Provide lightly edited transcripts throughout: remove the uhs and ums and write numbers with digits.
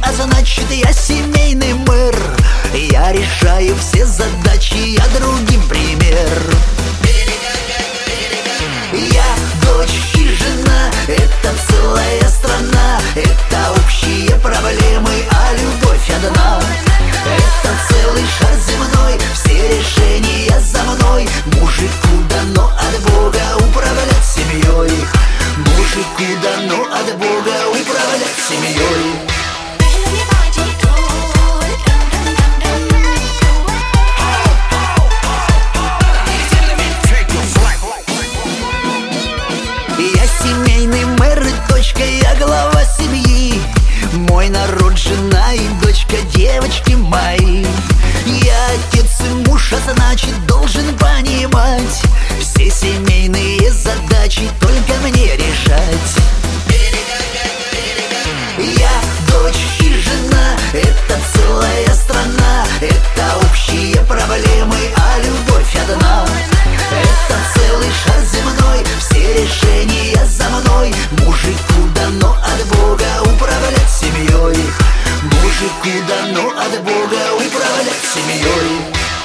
а значит я семейный мэр. Я решаю все задачи, я другим пример. Я дочь и жена, это целая страна, это общие проблемы, а любовь одна. Это целый шар земной, все решения за мной. Мужику дано от Бога управлять семьей. Мужику дано от Бога управлять семьей. Я семейный мэр и дочка, я глава семьи. Мой народ, жена и дочка, девочки мои. Я отец и муж, а значит должен понимать все семейные задачи только мне решать. Я дочь и жена, это целая страна, это общие проблемы, а любовь одна. Это целый шар земной, все решения за мной. Мужику дано от Бога управлять семьей. Мужику дано от Бога управлять семьей.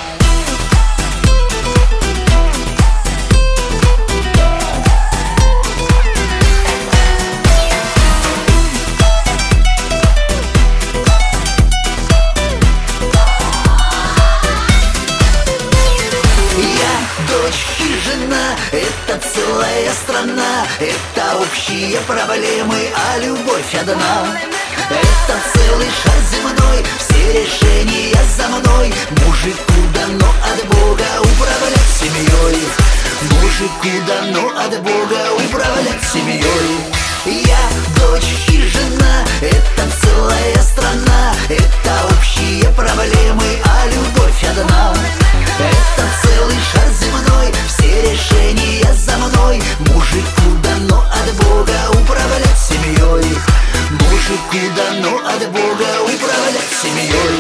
Дочь и жена, это целая страна, это общие проблемы, а любовь одна. Это целый шар земной, все решения за мной. Мужику дано от Бога управлять семьей. Мужику дано от Бога управлять семьей. Я дочь и жена, это целая страна, это общие проблемы, а любовь одна. Это целый шар земной, все решения за мной. Мужику дано от Бога управлять семьей. Мужику дано от Бога управлять семьей.